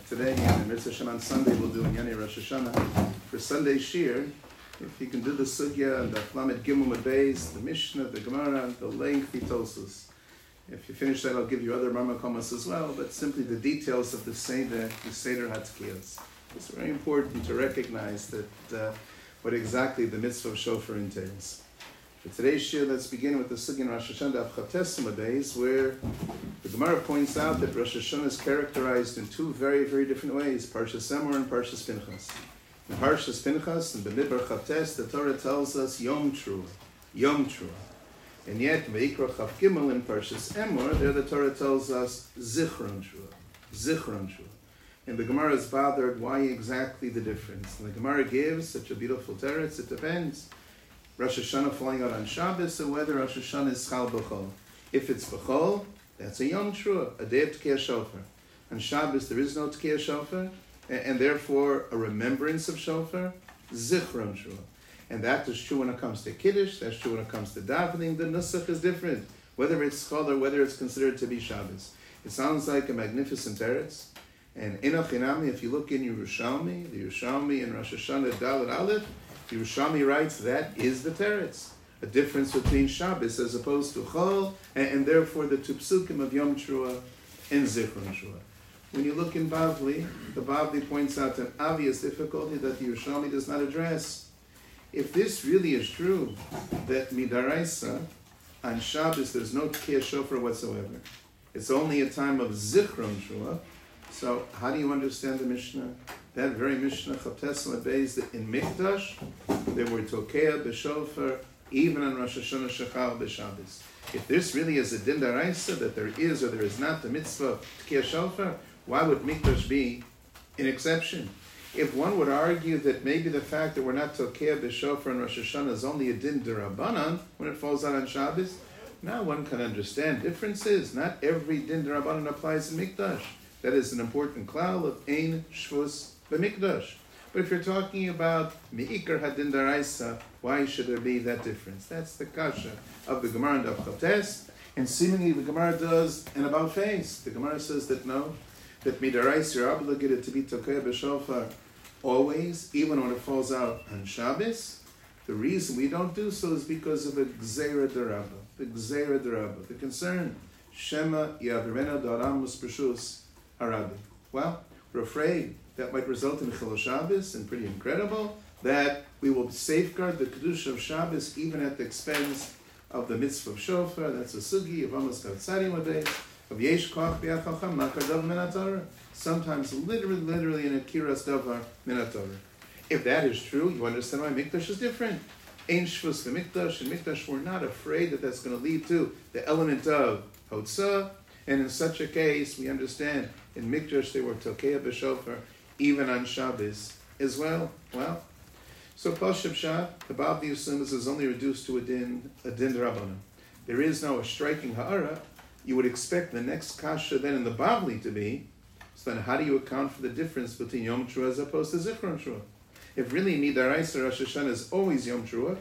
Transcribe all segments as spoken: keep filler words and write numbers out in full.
today, and Mitzvah Hashem on Sunday, we'll do in Yani Rosh Hashanah. For Sunday Shir, if you can do the Sugya and the Lamed Gimel Beis, the Mishnah, the Gemara, the lengthy Tosus. If you finish that, I'll give you other Marmakomas as well, but simply the details of the Seder, the Seder HaTkiyos. It's very important to recognize that uh, what exactly the Mitzvah of Shofar entails. For today's Shir, let's begin with the Sugya in Rosh Hashanah of Chates Beis, where the Gemara points out that Rosh Hashanah is characterized in two very, very different ways, Parshas Emor and Parshas Pinchas. In Parshas Pinchas, in B'midbar Chates, the Torah tells us Yom Trua, Yom Trua. And yet, V'ikra Chav Gimel in Parshas Emor, there the Torah tells us Zichron Trua, Zichron Trua. And the Gemara is bothered, why exactly the difference? And the Gemara gives such a beautiful teretz, it depends. Rosh Hashanah falling out on Shabbos, and whether Rosh Hashanah is Chal B'chol. If it's B'chol, that's a Yom Trua, a day of Tkiyah Shofar. On Shabbos, there is no Tkiyah Shofar, and, and therefore a remembrance of Shofar, Zichron Trua. And that is true when it comes to Kiddush, that's true when it comes to davening. The Nusach is different, whether it's Chol or whether it's considered to be Shabbos. It sounds like a magnificent teretz. And Enoch Inami, if you look in Yerushalmi, the Yerushalmi in Rosh Hashanah Dalet Aleph, Yerushalmi writes that is the teretz, a difference between Shabbos as opposed to Chol, and, and therefore the two psukim of Yom Trua and Zichron Trua. When you look in Bavli, the Bavli points out an obvious difficulty that the Yerushalmi does not address. If this really is true, that Midaraisa, on Shabbos there's no Tkiyah Shofar whatsoever, it's only a time of Zichron Trua. So how do you understand the Mishnah? That very Mishnah, Chates Beis, that in Mikdash, there were Tokea B'Shofar, even on Rosh Hashanah Shechal B'Shabbos. If this really is a din daraisa, that there is or there is not the mitzvah of Tkiyah Shofar, why would Mikdash be an exception? If one would argue that maybe the fact that we're not Tokea B'Shofar in Rosh Hashanah is only a din derabanan, when it falls out on Shabbos, now one can understand differences. Not every din derabanan applies in Mikdash. That is an important klal of Ein Shvus B'Mikdash. But if you're talking about Me'ikar Hadin Daraisa, why should there be that difference? That's the kasha of the Gemara and of Chates, and seemingly the Gemara does an about face. The Gemara says that no, that Midaraisa you're obligated to be Tokeh B'Shofar always, even when it falls out on Shabbos. The reason we don't do so is because of a Gzeira D'Rabba, the Gzeira D'Rabba, the concern, Shema Yavrena D'Aramus Preshus Arabi. Well, we're afraid that might result in Chilul Shabbos, and pretty incredible, that we will safeguard the Kedusha of Shabbos even at the expense of the mitzvah of Shofar. That's a sugi of Amos Kavtzarim Adeis, of Yesh Koach B'Yad Chacham, Makar Davar Min HaTorah. Sometimes literally, literally in a Kiras Davar Min HaTorah. If that is true, you understand why Mikdash is different. Ein Shvus V'Mikdash, and Mikdash, we're not afraid that that's going to lead to the element of Hotzah, and in such a case, we understand in Mikdash they were Tokea B'Shofar, even on Shabbos as well. Well, so Pashab Shah, the Bavli assumes is only reduced to a din, a din Rabbanan. There is now a striking ha'ara. You would expect the next kasha then in the Bavli to be, so then how do you account for the difference between Yom Trua as opposed to Zichron Trua? If really Midaraisa Rosh Hashanah is always Yom Trua,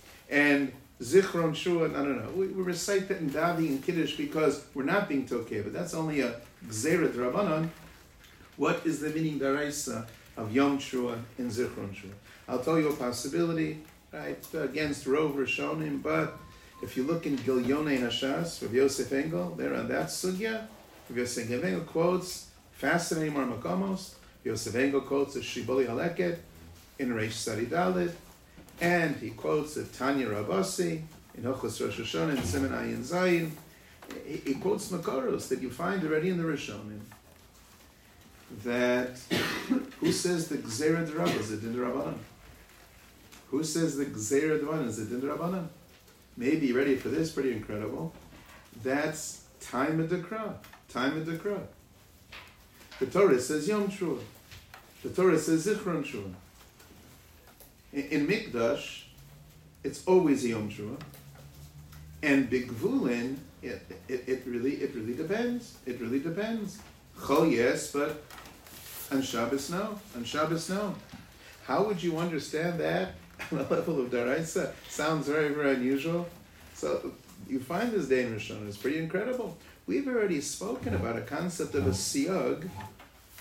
and Zichron Trua, no, no, no. We, we recite that in Davi and Kiddush because we're not being Tokeh, but that's only a Gzeira D'Rabbanan. What is the meaning daraisa of Yom Trua and Zichron Trua? I'll tell you a possibility, right, against Rov Rishonim, but if you look in Gilyonei Hashas, Rav Yosef Engel, there on that sugya, Rav Yosef Engel quotes fascinating Marmakomos. Yosef Engel quotes a Shiboli Haleket in Reish Sari Dalet, and he quotes a Tanya Rabasi in Hochos Rosh Hashanah in Siman Ayin Zayin. He, he quotes Makoros that you find already in the Rishonim. That who says the Gzeira D'Rabba is a din D'Rabbanan? Who says the Gzeira D'Rabbanan is a din D'Rabbanan? Maybe you're ready for this, pretty incredible. That's time of Dekra. Time of Dekra. The Torah says Yom Trua. The Torah says Zichron Trua. In, in Mikdash, it's always a Yom Trua. And Bigvulin, it, it, it really it really depends. It really depends. Chol, yes, but on Shabbos, no. On Shabbos, no. How would you understand that on the level of Daraisa? Sounds very, very unusual. So you find this day in Rosh Hashanah. It's pretty incredible. We've already spoken about a concept of a siyag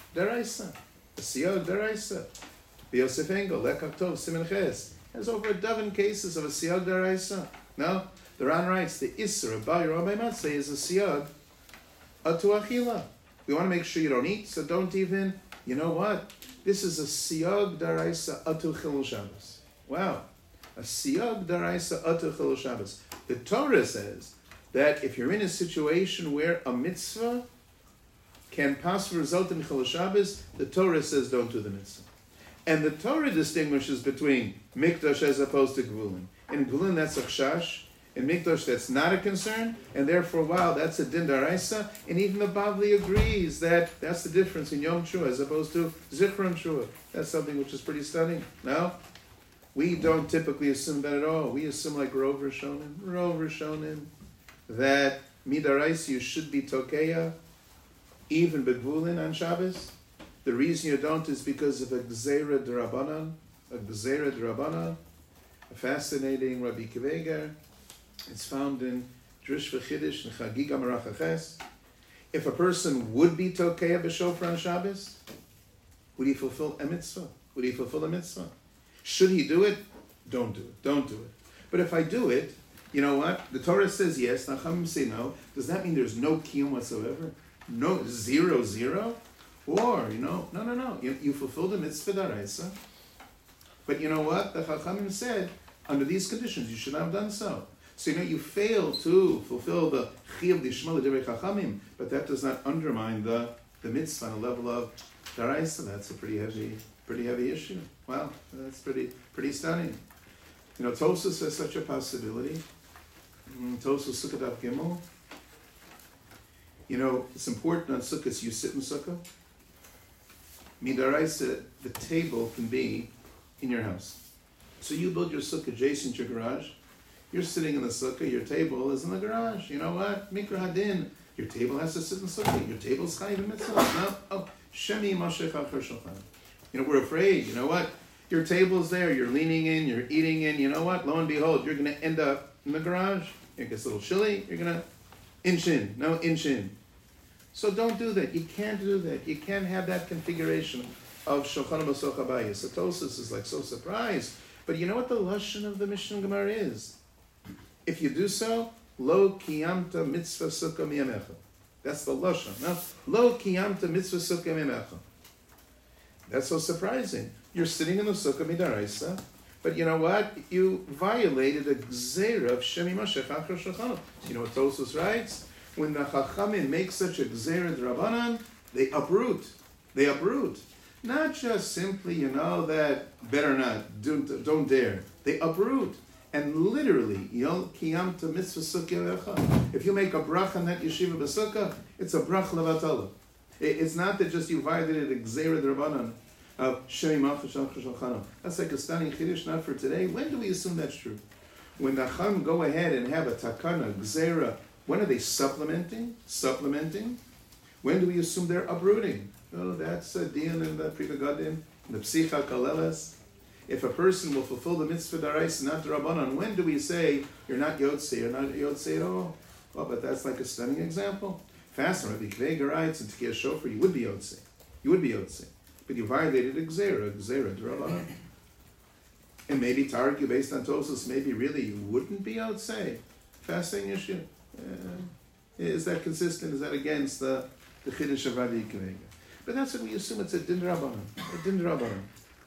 deraisa. A siyag deraisa. B'Yosef Engel, Lekach Tov, Siman Ches, has over a dozen cases of a siyag deraisa. No, the Ran writes, the Isser of Bayir Rabbi Matzeh is a siyag atu achila. We want to make sure you don't eat, so don't even, you know what? This is a siyag deraisa atu chilul Shabbos. Wow. A siyag deraisa atu chilul Shabbos. The Torah says that if you're in a situation where a mitzvah can possibly result in chilul Shabbos, the Torah says don't do the mitzvah. And the Torah distinguishes between mikdash as opposed to gvulin. In gvulin, that's a chashash. In mikdash, that's not a concern. And therefore, wow, that's a din daraisa. And even the Bavli agrees that that's the difference in Yom Teruah as opposed to Zichron Teruah. That's something which is pretty stunning. No? We don't typically assume that at all. We assume like Rov Rishonim, Rov Rishonim, that midaraisa you should be tokeya, even begvulin on Shabbos. The reason you don't is because of a gzeira d'Rabbanan, a gzeira d'Rabbanan, a fascinating Rabbi Kiveger. It's found in Drush V'Chiddush and Chagiga Merachaches. If a person would be tokeya b'shofar on Shabbos, would he fulfill a mitzvah? Would he fulfill a mitzvah? Should he do it? Don't do it. Don't do it. But if I do it, you know what? The Torah says yes, Nachamim say no. Does that mean there's no kiyum whatsoever? No, zero, zero? Or, you know, no, no, no. You, you fulfilled the mitzvah daraisa. But you know what? The Chachamim said, under these conditions, you should not have done so. So, you know, you fail to fulfill the chiyuv d'ishma l'divrei Chachamim, but that does not undermine the, the mitzvah on the level of daraisa. That's a pretty heavy, pretty heavy issue. Wow, that's pretty, pretty stunning. You know, Tosfos has such a possibility. Tosfos Sukkot Daf Gimel. You know, it's important on Sukkot you sit in Sukkah. Midaraisa, the table can be in your house. So you build your sukkah adjacent to your garage. You're sitting in the sukkah, your table is in the garage. You know what? Mikra Hadin, your table has to sit in the sukkah. Your table's chayiv mitzvah. No, oh, Shemi Mashech Achar Shulchan. You know, we're afraid. You know what? Your table's there, you're leaning in, you're eating in. You know what? Lo and behold, you're going to end up in the garage. It gets a little chilly. You're going to inch in. No, inch in. So don't do that. You can't do that. You can't have that configuration of Shulchan Aruch Habayis. So Tosfos is like so surprised. But you know what the lashon of the Mishnah Gemara is? If you do so, lo kiyamta mitzvah sukkah miyamecha. That's the lashon. No, lo kiyamta mitzvah sukkah miyamecha. That's so surprising. You're sitting in the sukkah midaraisa, but you know what? You violated a gzeira of Shemi Mashech Achar Shulchan. You know what Tosfos writes? When the Chachamim make such a gzeira d'Rabbanan, they uproot. They uproot. Not just simply, you know, that better not, don't, don't dare. They uproot. And literally, Yom Kiyamta Mitzvah Sukkah. If you make a bracha on that yeshiva b'sukkah, it's a bracha levatala. It's not that just you violated a gzeira d'Rabbanan of Shemi Mashech Achar Shulchan. That's like a stunning chiddush, not for today. When do we assume that's true? When the Chacham go ahead and have a takana, gzeira, when are they supplementing? Supplementing? When do we assume they're uprooting? Oh, that's a din in the Pri Megadim, in the Psicha Kaleles. If a person will fulfill the mitzvah daraisa, not the Rabbanan, when do we say you're not Yotze, you're not Yotze at all? Well, but that's like a stunning example. Faster, Rabbi Kiveger writes in Tekiyah Shofar, you would be Yotze. You would be Yotze. But you violated a Gzera, a Gzera the Rabbanan. And maybe to argue based on Tosfos, maybe really you wouldn't be Yotze. Fascinating issue. Uh, is that consistent? Is that against the the chiddush of Rabbi Kiveger? But that's what we assume. It's a din rabbanan, a din rabbanan,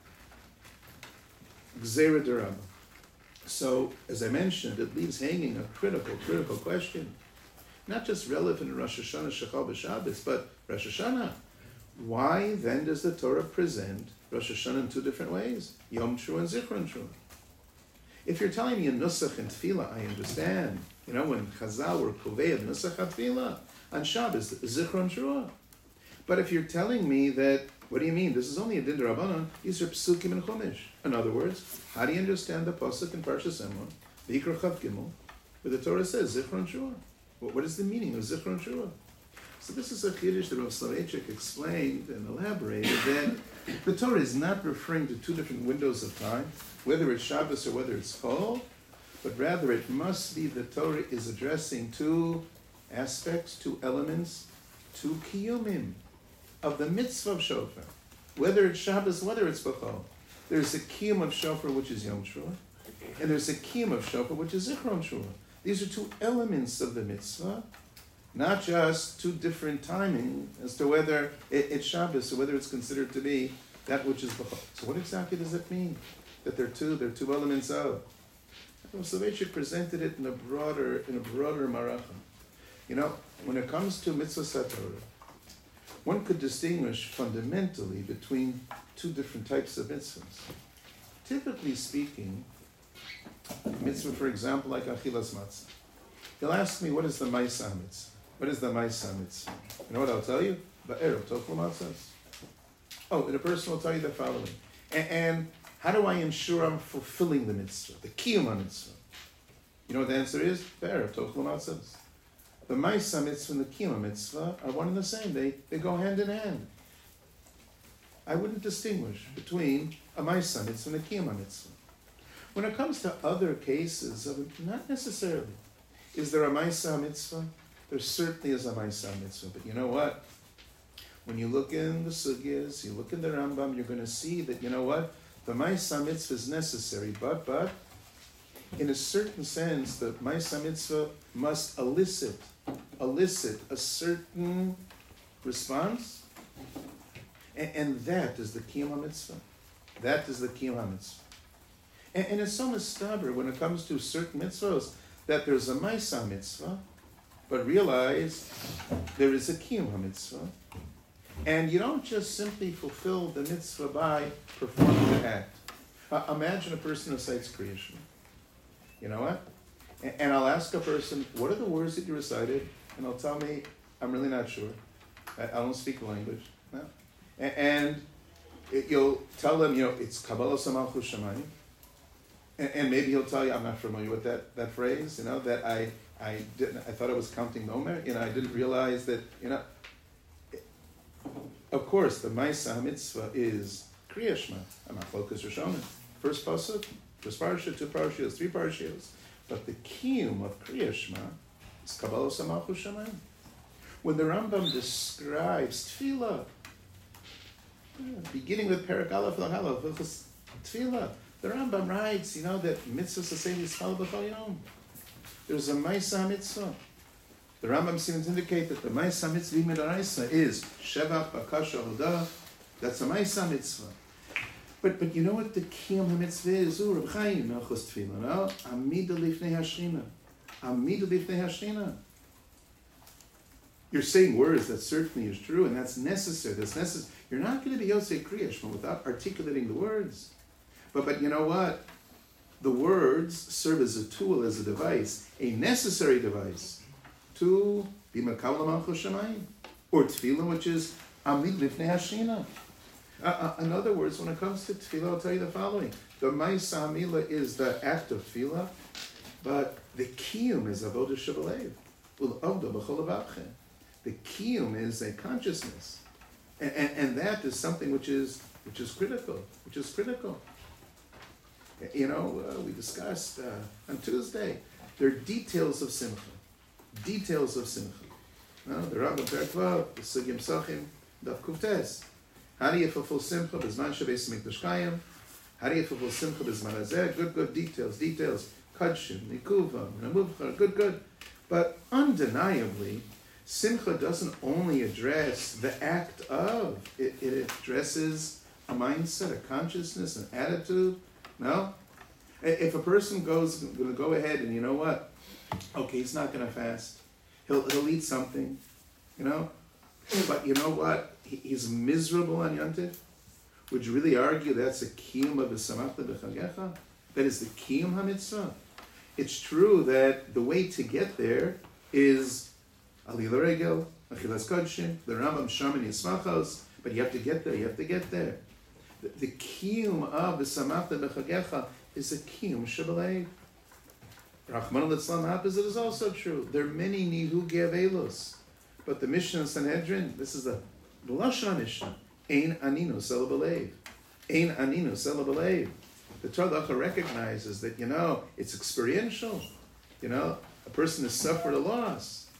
gzeira d'Rabbanan. So, as I mentioned, it leaves hanging a critical, critical question, not just relevant in Rosh Hashanah, Shechal b'Shabbos, but Rosh Hashanah. Why then does the Torah present Rosh Hashanah in two different ways, Yom Teruah and Zichron Teruah? If you're telling me a nusach and tefillah, I understand. You know, when Chazal were kovei nusach tefillah on Shabbos, Zichron Teruah. But if you're telling me that, what do you mean? This is only a din d'Rabbanan. These are psukim and chumash. In other words, how do you understand the pasuk in Parshas Emor, V'ikra Chav Gimel, where the Torah says Zichron Teruah? What, what is the meaning of Zichron Teruah? So this is a chiddush that Rav Soloveitchik explained and elaborated that the Torah is not referring to two different windows of time, whether it's Shabbos or whether it's Chol, but rather it must be the Torah is addressing two aspects, two elements, two kiyumim. of the mitzvah of shofar, whether it's Shabbos, whether it's Bechol. There's a kiyum of shofar, which is Yom Teruah, and there's a kiyum of shofar, which is Zichron Teruah. These are two elements of the mitzvah, not just two different timing as to whether it, it's Shabbos or whether it's considered to be that which is Bechol. So what exactly does it mean? That they're two, they're two elements of. Soloveitchik presented it in a broader, in a broader maracha. You know, when it comes to mitzvah satorah, one could distinguish fundamentally between two different types of mitzvahs. Typically speaking, mitzvah, for example, like achilas matzah. He'll ask me, what is the ma'isa mitzvah? What is the ma'isa mitzvah? You know what I'll tell you? Ba'erev tochel matzahs. Oh, and a person will tell you the following. And, and how do I ensure I'm fulfilling the mitzvah, the kiyum mitzvah? You know what the answer is? Ba'erev tochel matzahs. The ma'isa mitzvah and the kiyum mitzvah are one and the same. They, they go hand in hand. I wouldn't distinguish between a ma'isa mitzvah and a kiyum mitzvah. When it comes to other cases, of it, not necessarily. Is there a ma'isa mitzvah? There certainly is a ma'isa mitzvah. But you know what? When you look in the sugyas, you look in the Rambam, you're going to see that, you know what? The ma'isa mitzvah is necessary, but, but, in a certain sense, the ma'isa mitzvah must elicit, elicit a certain response, and, and that is the kiyum mitzvah. That is the kiyum mitzvah. And, and it's so mistaber when it comes to certain mitzvahs that there's a ma'isa mitzvah, but realize there is a kiyum mitzvah, and you don't just simply fulfill the mitzvah by performing the act. Uh, imagine a person who recites Kriya Shema. You know what? And, and I'll ask a person, what are the words that you recited? And they'll tell me, I'm really not sure. I, I don't speak the language. No. And, and it, you'll tell them, you know, it's Kabbalah Samalchus Shamayim. And, and maybe he'll tell you, I'm not familiar with that, that phrase, you know, that I I didn't, I thought I was counting Nomer, you know, I didn't realize that, you know. Of course, the Ma'isa Mitzvah is Kriya Shema, Amachlokas Rishonim. First pasuk, first parsha, two parshas, three parshas. But the kiyum of Kriya Shema is Kabbalah Samalchus Shamayim. When the Rambam describes Tefillah, beginning with Perek Aleph L'Chalav, Tefillah, the Rambam writes, you know, that mitzvah sasei yispal b'chol yom. There's a Ma'isa Mitzvah. The Rambam seems to indicate that the Ma'isa Mitzvah Midaraisa is Shevach Bakasha Hodah. That's a Ma'isa Mitzvah. But but you know what the Kiyum HaMitzvah is? Oh, Reb Chaim, Melchus Tefillah, no? Amida Lifnei Hashchina. Amida Lifnei Hashchina. You're saying words, that certainly is true, and that's necessary. That's necessary. You're not going to be Yosei Kriya Shema without articulating the words. But but you know what? The words serve as a tool, as a device, a necessary device to be Makabel Malchus Shamayim, or Tefillah, which is Amid Lifnei Hashchina. Uh, uh, in other words, when it comes to Tefillah, I'll tell you the following: the Ma'isa Amila is the act of Tefillah, but the Kiyum is Avodah Shebelev. Ul'avda b'chol avavchem. The Kiyum is a consciousness, and, and and that is something which is which is critical, which is critical. You know, uh, we discussed uh, on Tuesday, there are details of Simcha. Details of Simcha. No, the Rambam Perkvav, the Sugim Sachim, Daf Kuftes. How do you fulfill Simcha? B'zman Shabbos Mikdash Kayim. How do you fulfill Simcha? B'zman Hazeh. Good, good details, details. Kadshim, Nikuva, Namuvcha, good, good. But undeniably, Simcha doesn't only address the act of, it, it addresses a mindset, a consciousness, an attitude. No? If a person goes going to go ahead and, you know what? Okay, he's not going to fast. He'll he'll eat something, you know? But you know what? He, he's miserable on Yontif. Would you really argue that's a kiyum of v'samachta b'chagecha? That is the kiyum hamitzvah? It's true that the way to get there is aliyah l'regel, achilas kodshim, the Rambam Shaman Yismachos, but you have to get there, you have to get there. The, the kiyum of v'samachta b'chagecha is a kiyum shebelev. Rahman al-Islam opposite is also true. There are many nihu ge'avelos. But the Mishnah in Sanhedrin, this is the Lashon Mishnah. Ein aninu sela b'leiv. Ein aninu sela b'leiv. The Torah recognizes that, you know, it's experiential. You know, a person has suffered a loss.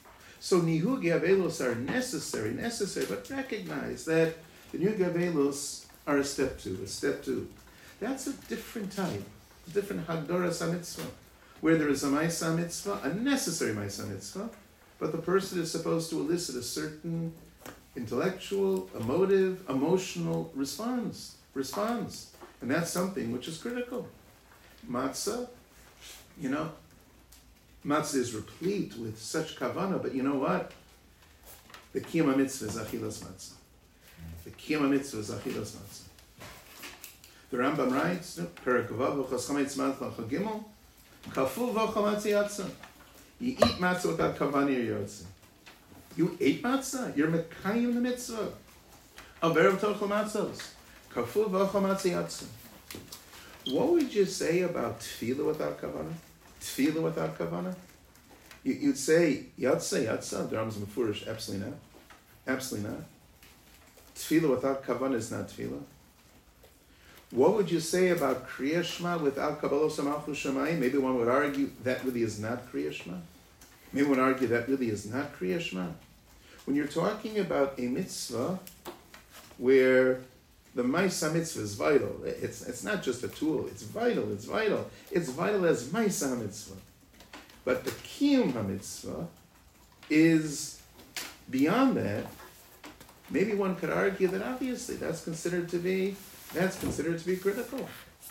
So Nihugi Avelos are necessary, necessary, but recognize that the Nihugi Avelos are a step two, a step two. That's a different type, a different Hagdoras HaMitzvah, where there is a Maisa Mitzvah, a necessary Maisa Mitzvah, but the person is supposed to elicit a certain intellectual, emotive, emotional response, response. And that's something which is critical. Matzah, you know, Matzah is replete with such kavana, but you know what? The Kiyam HaMitzvah is Achilas Matzah. The Kiyam HaMitzvah is Achilas Matzah. The Rambam writes, Perek Vav V'chas Chametz Matzah Chagimel, Kafu V'chal Matzah Yatzah. You eat matzah without kavana or yotze. You ate matzah. You're mekayim the mitzvah. Averev tochel matzos. Kafu v'chal matzah yatzah. What would you say about tefillah without kavana? Tefillah without kavana? You, you'd say yatzah, yatzah. The Rambam's mefurish. Absolutely not. Absolutely not. Tefillah without kavana is not tefillah. What would you say about Kriya Shema without Kabbalos HaMalchus Shemayim? Maybe one would argue that really is not Kriya Shema. Maybe one would argue that really is not Kriya Shema. When you're talking about a mitzvah where the Maisa mitzvah is vital, it's, it's not just a tool, it's vital, it's vital. It's vital as Maisa mitzvah. But the Kiyum HaMitzvah is beyond that. Maybe one could argue that obviously that's considered to be That's considered to be critical.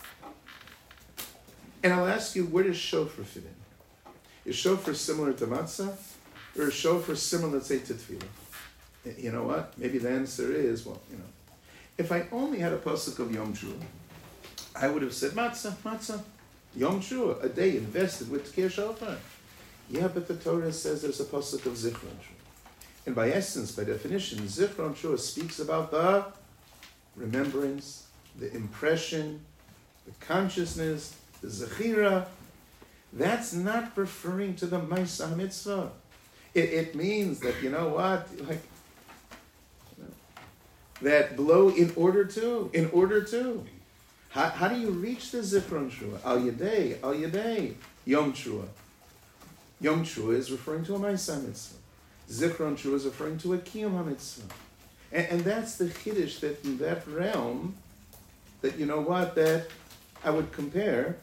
And I'll ask you, where does shofar fit in? Is shofar similar to matzah? Or is shofar similar, let's say, to tefillah? You know what? Maybe the answer is, well, you know, if I only had a pasuk of Yom Teruah, I would have said matzah, matzah, Yom Teruah, a day invested with tkir shofar. Yeah, but the Torah says there's a pasuk of Zichron Teruah. And by essence, by definition, Zichron Teruah speaks about the remembrance, the impression, the consciousness, the zechira. That's not referring to the Maisa HaMitzvah. It, it means that, you know what, like, you know, that blow in order to, in order to. How, how do you reach the Zichron Teruah? Al Yadei, Al Yadei, Yom Teruah. Yom Teruah is referring to a Maisa HaMitzvah. Zichron Teruah is referring to a Kiyum HaMitzvah. And, and that's the Chiddush that in that realm, that you know what, that I would compare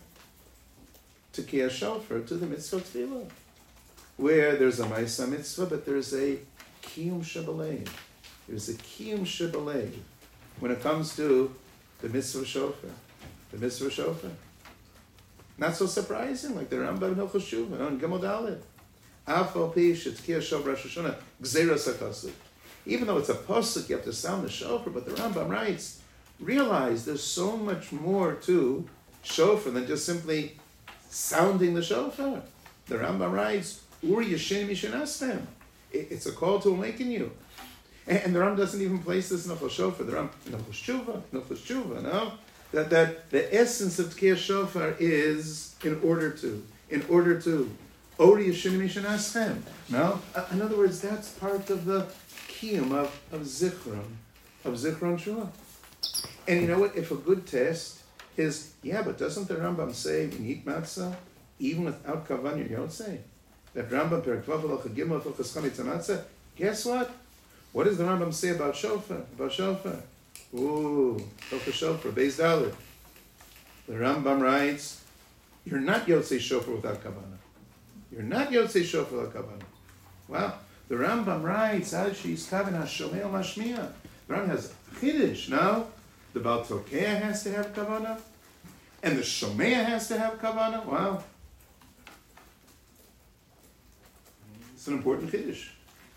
to Kiyah Shofar, to the Mitzvah Tefillah, where there's a Maisa Mitzvah, but there's a Kiyum Shebalev. There's a Kiyum Shebalev when it comes to the Mitzvah Shofar. The Mitzvah Shofar. Not so surprising, like the Rambam in Hilchos Shuvah, on Gimel Dalet. Afal Pi Shetkiyah Shofar Rosh Hashanah, Gzeras HaKasuk. Even though it's a pasuk, you have to sound the shofar, but the Rambam writes, realize there's so much more to shofar than just simply sounding the shofar. The Rambam writes, Ur Yeshem Yishanastem. It's a call to awaken you. And, and the Rambam doesn't even place this in Hilchos Shofar. The Rambam, in Hilchos Tshuva, in Hilchos Tshuva, no? That, that the essence of Tkiyah Shofar is in order to, in order to. Ur Yeshem Yishanastem. No? In other words, that's part of the Kiyum of, of Zichron, of Zichron Teruah. And you know what? If a good test is, yeah, but doesn't the Rambam say you eat matzah even without kavan you don't say? That Rambam Perek Vav Halacha Gimel Hilchos Chametz Matzah. Guess what? What does the Rambam say about shofar? About shofar? Ooh, Hilchos Shofar, Beis Dalet. The Rambam writes, you're not Yotzei Shofar without kavanah. You're not Yotzei Shofar without kavanah. Wow. The Rambam writes, Ad she's kavanah shomei al mashmiya. The Rambam has chiddush, no? The Baal Tokea has to have kavanah, and the Shomea has to have kavanah. Wow. It's an important chiddush.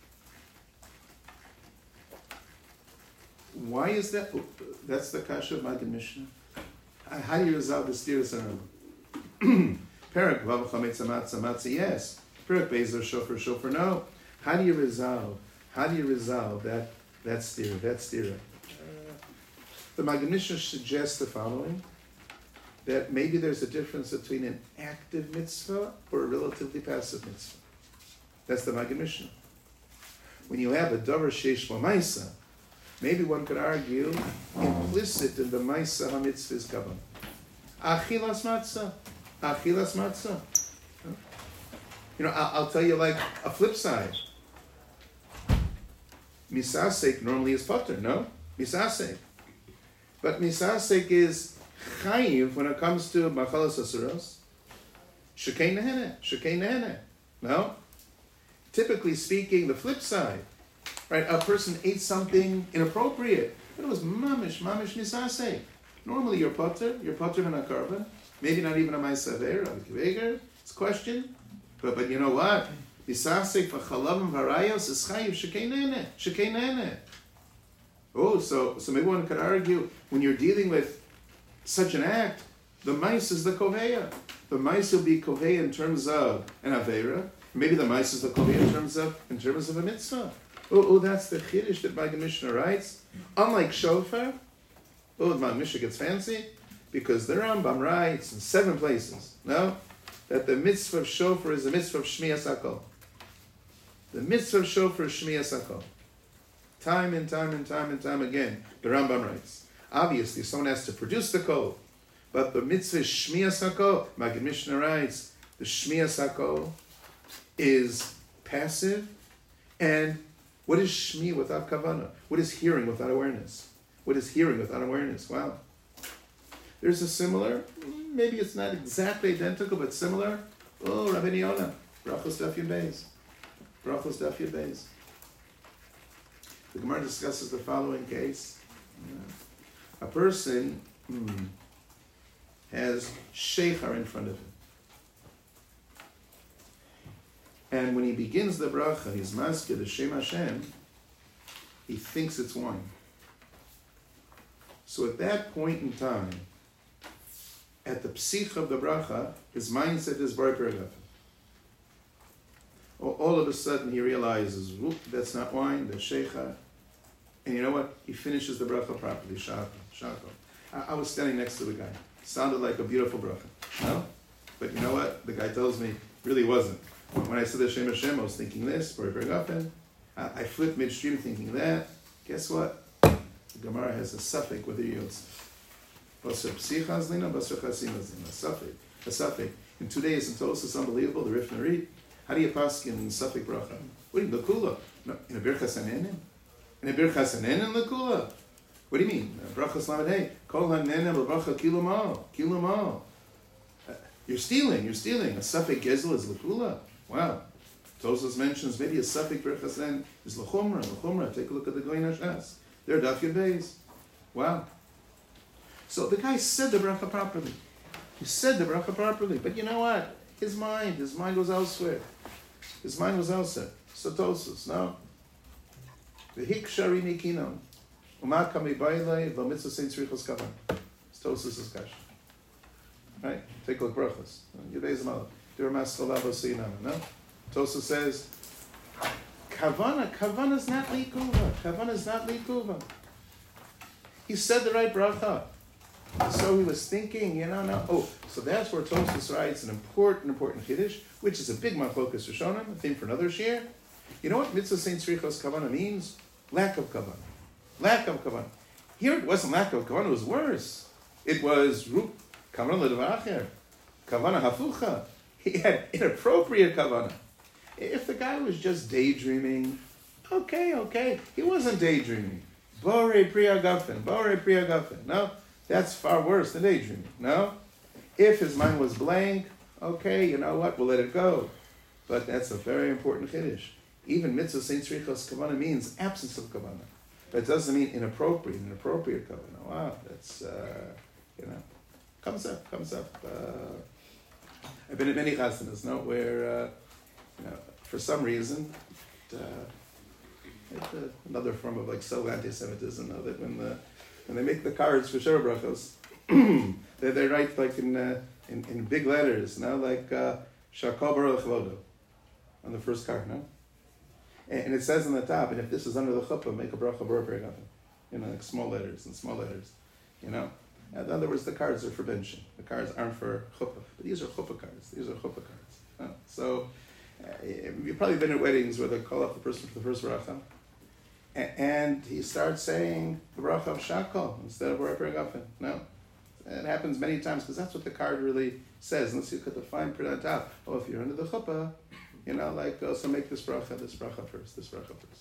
Why is that? That's the kasha of Maggid Mishnah. How do you resolve the stiras and Perek Vav Chametz Matzah Matzah, yes. Perek Bezer Shofar Shofar, no. How do you resolve? How do you resolve that that stira, that stira? Uh, the Maggid Mishnah suggests the following: that maybe there's a difference between an active mitzvah or a relatively passive mitzvah. That's the Maggid Mishnah. When you have a davar sheish l'maisa, maybe one could argue implicit in the maisa hamitzvah is kavan. Achilas matzah, achilas matzah. You know, I'll, I'll tell you like a flip side. Misasek normally is potter, no? Misasek. But misasek is chayiv when it comes to machalas asuros. Shekei nehene, shekei nehene. No? Typically speaking, the flip side, right? A person ate something inappropriate, but it was mamish, mamish misasek. Normally you're potter, you're potter in a carbon, maybe not even a ma'asaver, a kiveger, it's a question. But, but you know what? Misasek v'chalav v'arayos is chayiv shekei nehene, shekei nehene. Oh, so, so maybe one could argue, when you're dealing with such an act, the mice is the koveya. The mice will be koveya in terms of an avera. Maybe the mice is the koveya in terms of in terms of a mitzvah. Oh, oh, that's the chiddush that my Mishnah writes. Unlike shofar, oh, my Mishnah gets fancy, because the Rambam writes in seven places, no, that the mitzvah of shofar is the mitzvah of shmiyas hakol. The mitzvah of shofar is shmiyas hakol. Time and time and time and time again, the Rambam writes. Obviously, someone has to produce the kol, but the mitzvah is shmiyas hakol. Maggid Mishnah writes, the shmiyas hakol is passive, and what is shmi without kavanah? What is hearing without awareness? What is hearing without awareness? Wow. There's a similar, maybe it's not exactly identical, but similar. Oh, Rabbi Yonah, Brachos Daf Yud Beis. Brachos Daf Yud Beis. The Gemara discusses the following case. A person hmm, has sheikhar in front of him. And when he begins the bracha, he's masked the Shem Hashem, he thinks it's wine. So at that point in time, at the psich of the bracha, his mindset is Bar Peragafen. All of a sudden he realizes, whoop, that's not wine, that's sheikhar. And you know what? He finishes the bracha properly, shako, shako. I, I was standing next to the guy. Sounded like a beautiful bracha, no? But you know what? The guy tells me, really wasn't. When I said the Shem Hashem, I was thinking this, Bar Peragafen. I, I flipped midstream thinking that. Guess what? The Gemara has a suffix with the yotz. Basar psicha zlina, basar chasima zlina. A suffix. A suffix. In two days, in Tolos, it's unbelievable, the Rif Narit. How do you pass in suffix bracha? What do you mean, l'kula? No, in a birchas hanenim? In a birchas hanenim l'kula? What do you mean? Brachas lamed kol hanenim l'bracha kilo mal, kilo mal. You're stealing, you're stealing. A suffix gezel is l'kula. Wow. Tosos mentions maybe a suffix birchas hanenim is l'chumra, l'chumra. Take a look at the Goyin Hashnas. They're Daf Yud Beis. Wow. So the guy said the bracha properly. He said the bracha properly. But you know what? His mind, his mind was elsewhere. His mind was elsewhere. Sotosus, no? V'hik shari nikinon. U'ma kami bailei v'mitzvah sein tzrichos kavan. Sotosus is kash. Right? Take a look, brachas. Yudeiz malach. Diramas chalava seinam, no? Tosus says, Kavana, Kavana is not likuva. Kavana is not likuva. He said the right bracha. So he was thinking, you know, no. Oh, so that's where Tosfos writes an important, important chiddush, which is a big machlokas rishonim, a theme for another shir. You know what mitzvah sein tzrichos kavana means? Lack of kavana. Lack of kavana. Here it wasn't lack of kavana, it was worse. It was rup kavana l'devacher, kavana hafucha. He had inappropriate kavana. If the guy was just daydreaming, okay, okay. He wasn't daydreaming. Bore priya gafen, bore priya gafen. No, that's far worse than daydreaming. No? If his mind was blank, okay, you know what, we'll let it go. But that's a very important chiddush. Even mitzvah sein tzrichos kavana means absence of kavana. That doesn't mean inappropriate, inappropriate kavana. Wow, that's, uh, you know, comes up, comes up. Uh, I've been at many chasanas, no, where, uh, you know, for some reason, uh, it's uh, another form of like so anti-Semitism, no, that when the when they make the cards for Sheva Brachos, they they write like in uh, in, in big letters, no, like Shakol Baruch Vodo on the first card, no, and, and it says on the top, and if this is under the chuppah, make a bracha Baruch Peragafen, you know, like small letters and small letters, you know. In other words, the cards are for benching. The cards aren't for chuppah, but these are chuppah cards. These are chuppah cards. No? So. Uh, you've probably been at weddings where they call up the person for the first bracha, a- and he starts saying the bracha of shakol instead of Bar Peragafen. No, it happens many times because that's what the card really says. Unless you put the fine print on top. Oh, if you're under the chuppah, you know, like oh, so make this bracha, this bracha first, this bracha first.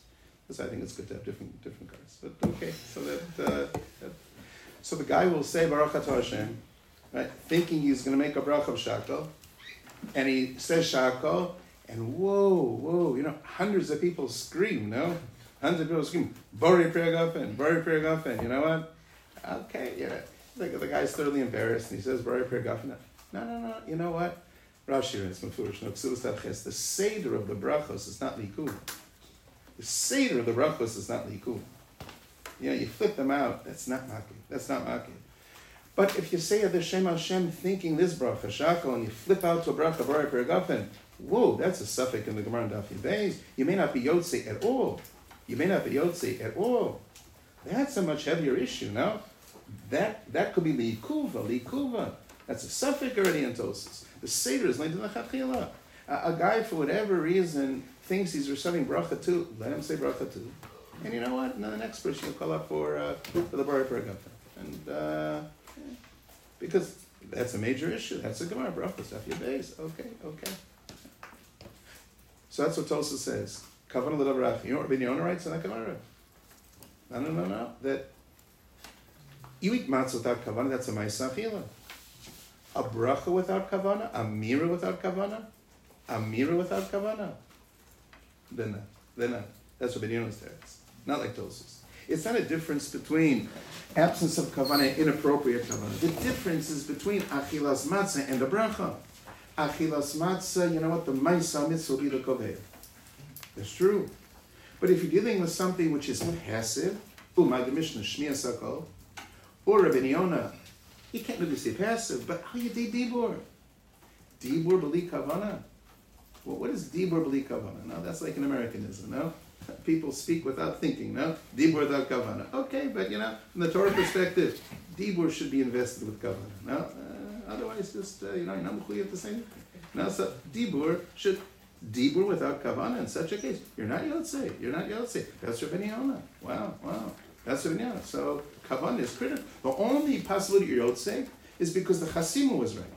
because I think it's good to have different different cars. But okay, so that, uh, that so the guy will say Baruch Atah Hashem, right, thinking he's going to make a bracha of shako, and he says shako, and whoa, whoa, you know, hundreds of people scream, no? Hundreds of people scream, Bori Priyagofen, Bori Priyagofen, you know what? Okay, yeah. Like the guy's thoroughly embarrassed, and he says, Bori Priyagofen. No, no, no, you know what? Rashi is mefurish, no, Ksubas Tavches, the Seder of the brachos is not likud. The Seder of the brachos is not likud. You know, you flip them out, that's not maki, that's not maki. But if you say the Shem Hashem thinking this bracha, shako, and you flip out to a bracha, Bori Priyagofen, whoa, that's a suffix in the Gemara and Daf Beis. You may not be Yotze at all. You may not be Yotze at all. That's a much heavier issue, no? That that could be Likuva, Likuva. That's a suffix already in Tosis. The Seder is linked to the Chatchila. A, a guy, for whatever reason, thinks he's reciting bracha too. Let him say bracha too. And you know what? And then the next person will call up for, uh, for the Bari Paragamta. And, uh, because that's a major issue. That's a Gemara bracha, Daf Beis. Okay, okay. So that's what Tosa says. Kavanah l'davrach. You know what Rabbi Yonah writes in that Gemara? No, no, no, no. That you eat matzah without kavanah, that's a ma'aseh achila. A bracha without kavanah, a mira without kavanah, a mira without kavanah. Then not. Then not. That's what Rabbi Yonah says. Not like Tosos. It's not a difference between absence of kavanah and inappropriate kavanah. The difference is between achilas matzah and a bracha. Achilas matzah, you know what? The ma'aseh mitzvah will be the koveh. That's true. But if you're dealing with something which is passive, umay the Mishnah shmiya sakol, or Rabbi Yonah, you can't really say passive, but how you did dibur? Dibur b'li kavanah. Well, what is dibur b'li kavanah? No, that's like an Americanism, no? People speak without thinking, no? Dibur without kavanah. Okay, but you know, from the Torah perspective, dibur should be invested with kavanah, no? Uh, otherwise, just, uh, you know, you're not mechuyev to say anything. No, so dibur should, dibur without kavanah in such a case, you're not yotzei, you're not yotzei. That's Rabbi Yonah. Wow, wow. That's Rabbi Yonah. So kavanah is critical. The only possibility you're yotzei is because the chasima was right.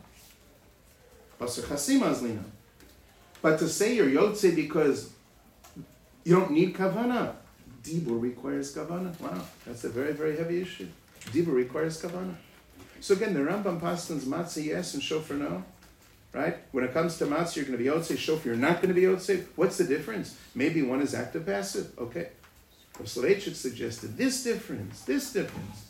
Basar chasima is lina. But to say you're yotzei because you don't need kavanah, dibur requires kavanah. Wow, that's a very, very heavy issue. Dibur requires kavanah. So again, the Rambam pastins matzah yes and shofar no. Right? When it comes to matzah, you're going to be yotzei. Shofar, you're not going to be yotzei. What's the difference? Maybe one is active passive. Okay. Rav Soloveitchik suggested this difference, this difference.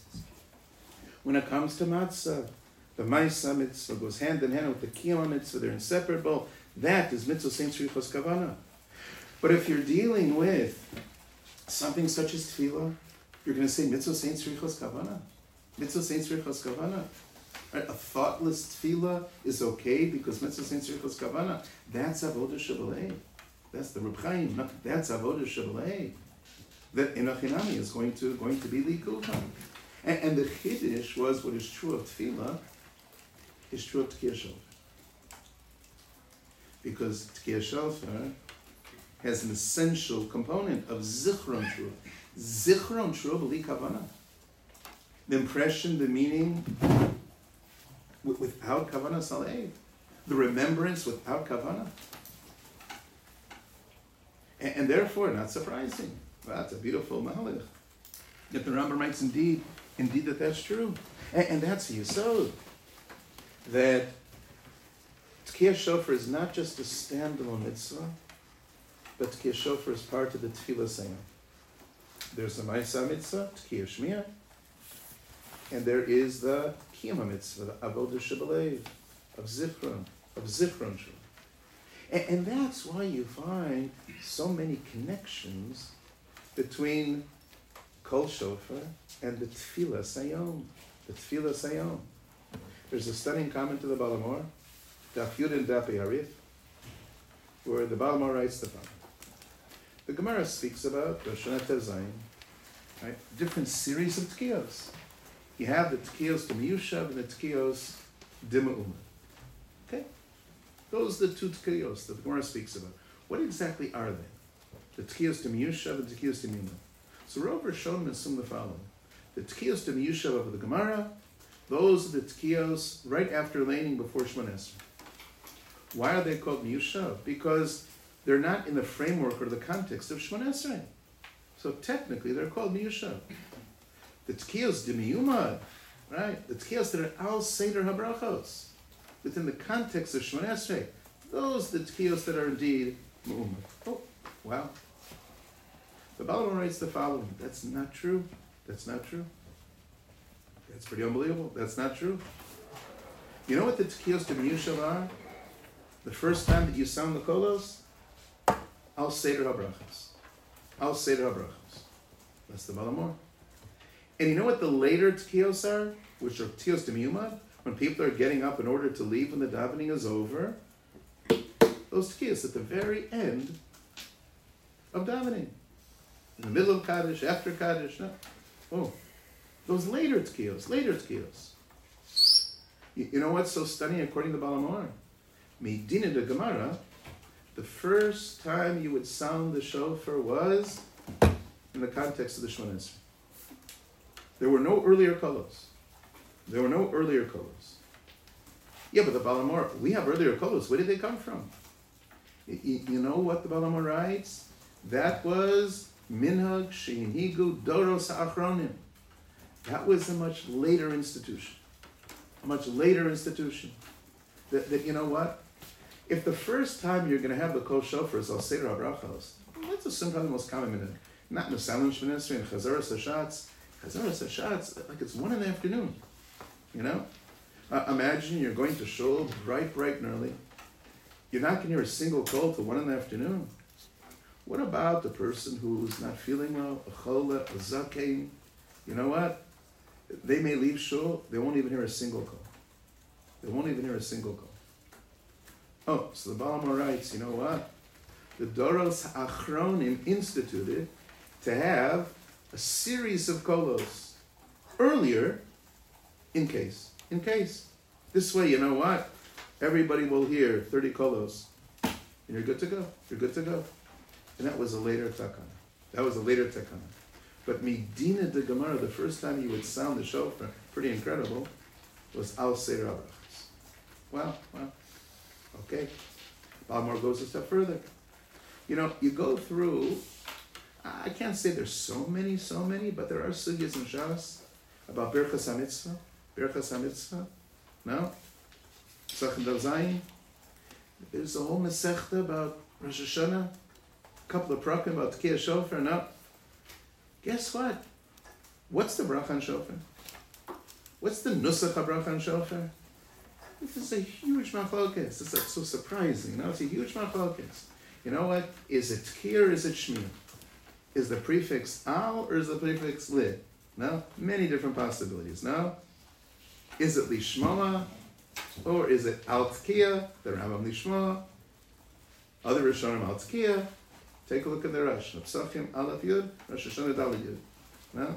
When it comes to matzah, the ma'aseh mitzvah goes hand in hand with the kiyama mitzvah. They're inseparable. That is mitzvah sein tzrichos kavanah. But if you're dealing with something such as tefillah, you're going to say mitzvah sein tzrichos kavanah. Mitzvah sein tzrichos kavanah. Right? A thoughtless tefillah is okay because mitzvah sein tzrichos kavanah. That's avodah shabalei. That's the Reb Chaim. No, that's avodah shabalei. That inachinami is going to going to be likuva. And, and the chiddush was what is true of tefillah is true of tkiyah shofar. Because tkiyah shofar has an essential component of zichron trua. Zichron trua b'li kavanah. The impression, the meaning, without kavanah saleh. The remembrance without kavanah. And, and therefore, not surprising. Well, that's a beautiful mahalach. That the Rambam writes indeed, indeed that that's true. And, and that's the yesod. That tkiyah shofar is not just a standalone mitzvah, but tkiyah shofar is part of the tefillah saying. There's the ma'aseh mitzvah, tkiyah shmiyah, and there is the kiyama mitzvah, the avodah shabalei, of zichron, of zichron shul. And, and that's why you find so many connections between kol shofar and the tefillah sayom, the tefillah sayom. There's a stunning comment to the Balamor, Daf Yud and Daf Yarif, where the Balamor writes the following. The Gemara speaks about Rosh Hashanah Tev Zayin, right? Different series of tkiyos. You have the tkiyos to Miyushav and the tkiyos Dima'uma. Okay? Those are the two tkiyos that the Gemara speaks about. What exactly are they? The tkiyos to Miyushav and the tkiyos to Miyuma. So Rav Rishon assume the following. The tkiyos to Miyushav of the Gemara, those are the tkiyos right after laning before Shemon Esrei. Why are they called Miyushav? Because they're not in the framework or the context of Shemon Esrei. So technically, they're called miyushav. The tkiyos demiyumad, right? The tkiyos that are al seder habrachos, within the context of Shemona Esrei, those the tkiyos that are indeed mu'umad. Oh, wow. The Baal writes the following. That's not true. That's not true. That's pretty unbelievable. That's not true. You know what the tkiyos demiyushav are? The first time that you sound the kolos, al seder habrachos. Al seder habrachos. That's the Baal. And you know what the later tkiyos are, which are tkiyos demiyumad, when people are getting up in order to leave when the davening is over? Those tkiyos at the very end of davening. In the middle of Kaddish, after Kaddish, no. Oh, those later tkiyos, later tkiyos. You, you know what's so stunning according to Baal HaMaor? Medina de Gemara, the first time you would sound the shofar was in the context of the Shemona Esrei. There were no earlier kolos. There were no earlier kolos. Yeah, but the Baal HaMaor, we have earlier kolos. Where did they come from? You, you know what the Baal HaMaor writes? That was minhag shehinhigu doros ha'achronim. That was a much later institution. A much later institution. That, that you know what? If the first time you're going to have the kol shofar is al seder habrachos, well, let's assume probably the most common minute. Not Mesalim Shemona Esrei and Chazaras Hashatz. Chazaras Hashatz, like it's one in the afternoon. You know? Uh, imagine you're going to shul bright, bright and early. You're not going to hear a single kol till one in the afternoon. What about the person who's not feeling well, a chola, a zakein? You know what? They may leave shul, they won't even hear a single kol. They won't even hear a single kol. Oh, so the Baal HaMaor writes, you know what? The Doros Achronim instituted to have a series of kolos earlier, in case, in case. This way, you know what? Everybody will hear thirty kolos, and you're good to go. You're good to go. And that was a later takana. That was a later takana. But Medina de Gemara, the first time you would sound the shofar, pretty incredible, was al seder habrachos. Well, well, okay. Baal HaMaor goes a step further. You know, you go through, I can't say there's so many, so many, but there are sugyas in Shas about Birchas HaMitzvah. Birchas HaMitzvah. No? Tzachim Dal Zayin. There's a whole Masechta about Rosh Hashanah. A couple of prakim about Tkiyah Shofar. No. Guess what? What's the bracha on shofar? What's the nusach bracha on shofar? This is a huge machlokes. It's like so surprising. You know, it's a huge machlokes. You know what? Is it tkir or is it shmir? Is the prefix al or is the prefix li? No? Many different possibilities. No? Is it lishmoa or is it al tkiyah? The Rambam lishmoa. Other Rishonim al tkiyah. Take a look at the Rosh. Psachim Aleph Yud, Rosh Hashanah Daled Yud. No?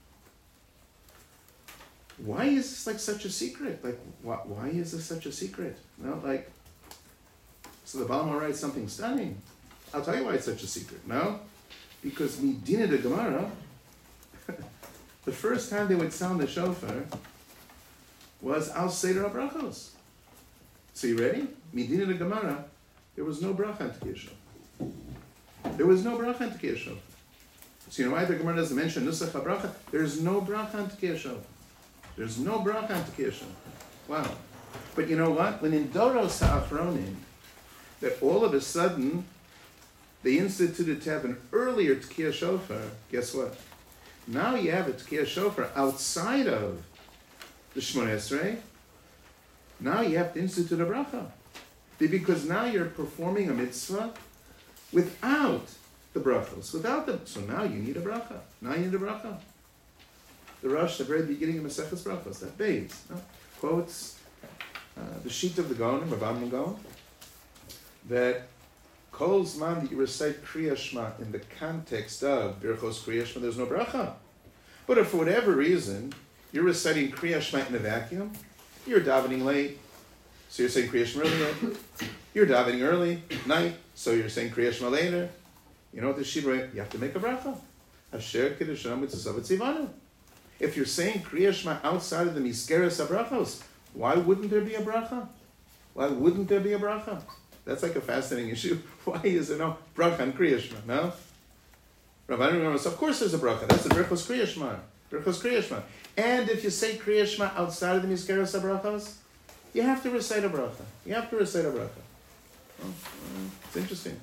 Why is this like such a secret? Like, why, why is this such a secret? No, like, so the Baal HaMaor writes something stunning. I'll tell you why it's such a secret. No? Because Medina de Gemara, the first time they would sound the shofar was al seder habrachos. So you ready? Medina de Gemara, there was no bracha on Tkiyah Shofar. There was no bracha on Tkiyah Shofar. So you know why the Gemara doesn't mention nusach habracha? There's no bracha on Tkiyah Shofar. There's no bracha on Tkiyah Shofar. Wow. But you know what? When in Doros HaAchronim, that all of a sudden they instituted to have an earlier Tkiyah Shofar, guess what? Now you have a Tkiyah Shofar outside of the Shemona Esrei. Now you have to institute a bracha. Because now you're performing a mitzvah without the brachos, without them. So now you need a bracha. Now you need a bracha. The Rosh, the very beginning of Maseches Brachos, that base, no? Quotes uh, the sheet of the Gaonim, Rabban Gaon, that Kol Zman that you recite Kriya Shema in the context of Birchos Kriya Shema, there's no bracha. But if for whatever reason you're reciting Kriya Shema in a vacuum, you're davening late, so you're saying Kriya Shema earlier. You're davening early, night, so you're saying Kriya Shema later. You know what the Shibra, you have to make a bracha. Asher Kedusha Mitzvah Tzivanu. If you're saying Kriya Shema outside of the Miskeres HaBrachos, why wouldn't there be a bracha? Why wouldn't there be a bracha? That's like a fascinating issue. Why is there no bracha on Kriya Shema? No? Rabbanim, of course there's a bracha. That's the Birchos Kriya Shema. Birchos Kriya Shema. And if you say Kriya Shema outside of the Mizkeres HaBrachos, you have to recite a bracha. You have to recite a bracha. Oh, it's interesting.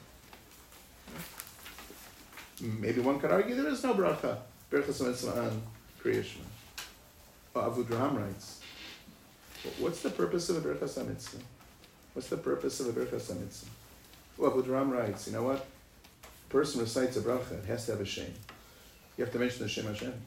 Maybe one could argue there is no bracha. Birchos HaMitzvah on Kriya Shema. Oh, Avud Raham writes, what's the purpose of the Birchos HaMitzvah? What's the purpose of the Birchos HaMitzvah? Well, Avud Raham writes, you know what? A person recites a bracha, it has to have a shem. You have to mention the Shem Hashem.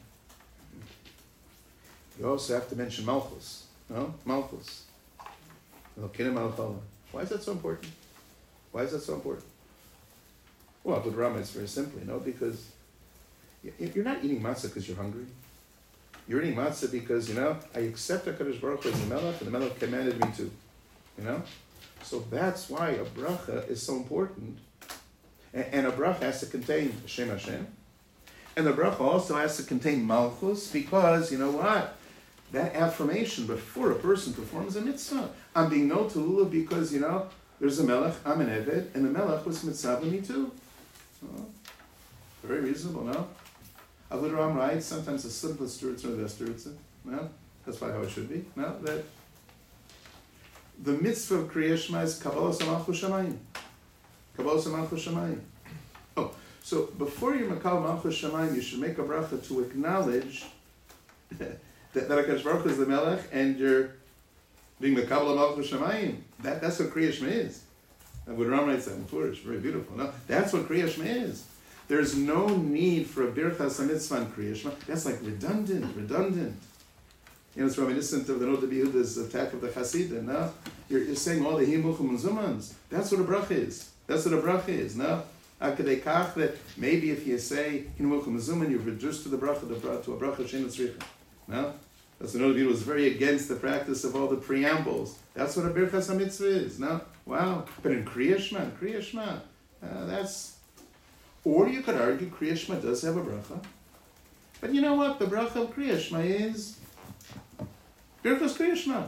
You also have to mention Malchus. No? Malchus. Why is that so important? Why is that so important? Well, Avud Raham, it's very simply, no? Because you're not eating matzah because you're hungry. You're eating matzah because, you know, I accept HaKadosh Baruch Hu as the Melech, and the Melech commanded me to. You know? So that's why a bracha is so important. And, and a bracha has to contain Shem Hashem. And the bracha also has to contain Malchus because, you know what? That affirmation before a person performs a mitzvah. I'm being no to lulav because, you know, there's a Melech, I'm an Eved, and the Melech was mitzvah me too. Oh, very reasonable, no? Avud Raham writes, sometimes the simplest stewardship are the best stewardship. No? That's probably how it should be. No? That the mitzvah of Kriya Shema is Kabbalah Malchus Shamayim. Kabbalah Malchus Shamayim. Oh, so before you makal Malchus Shamayim, you should make a bracha to acknowledge that, that HaKadosh Baruch Hu is the Melech and you're being makal Malchus Shamayim. That, that's what Kriya Shema is. Avud Raham writes that in Furish. Very beautiful. No? That's what Kriya Shema is. There's no need for a Birchas HaMitzvah and Kriya Shema. That's like redundant, redundant. You know, it's reminiscent of the Noda B'Yehuda's attack of the Hasidim, no? You're, you're saying all the Himuchim and Zumans. That's what a bracha is. That's what a bracha is, no? Akadei Kach, that maybe if you say Himuchim and Zuman, you've reduced to the bracha, to a bracha Shem Tzricha. No? That's the Noda B'Yehuda was very against the practice of all the preambles. That's what a Birchas HaMitzvah is, no? Wow. But in Kriya Shema, in Kriya Shema, uh, that's... Or you could argue Kriya Shema does have a bracha. But you know what? The bracha of Kriya Shema is Birchos Kriya Shema.